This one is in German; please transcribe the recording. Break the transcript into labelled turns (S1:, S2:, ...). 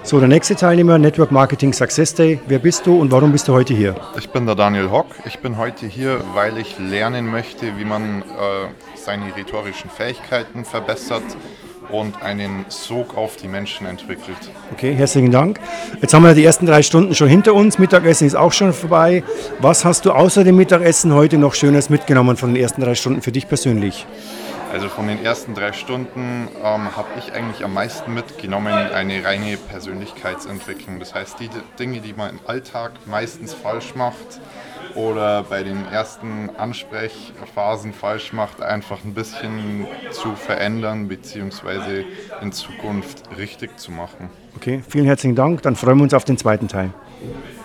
S1: So, der nächste Teilnehmer, Network Marketing Success Day. Wer bist du und warum bist du heute hier?
S2: Ich bin der Daniel Hock. Ich bin heute hier, weil ich lernen möchte, wie man seine rhetorischen Fähigkeiten verbessert und einen Sog auf die Menschen entwickelt.
S1: Okay, herzlichen Dank. Jetzt haben wir die ersten 3 Stunden schon hinter uns. Mittagessen ist auch schon vorbei. Was hast du außer dem Mittagessen heute noch Schönes mitgenommen von den ersten 3 Stunden für dich persönlich?
S2: Also von den ersten 3 Stunden habe ich eigentlich am meisten mitgenommen eine reine Persönlichkeitsentwicklung. Das heißt, die Dinge, die man im Alltag meistens falsch macht oder bei den ersten Ansprechphasen falsch macht, einfach ein bisschen zu verändern bzw. in Zukunft richtig zu machen.
S1: Okay, vielen herzlichen Dank. Dann freuen wir uns auf den zweiten Teil.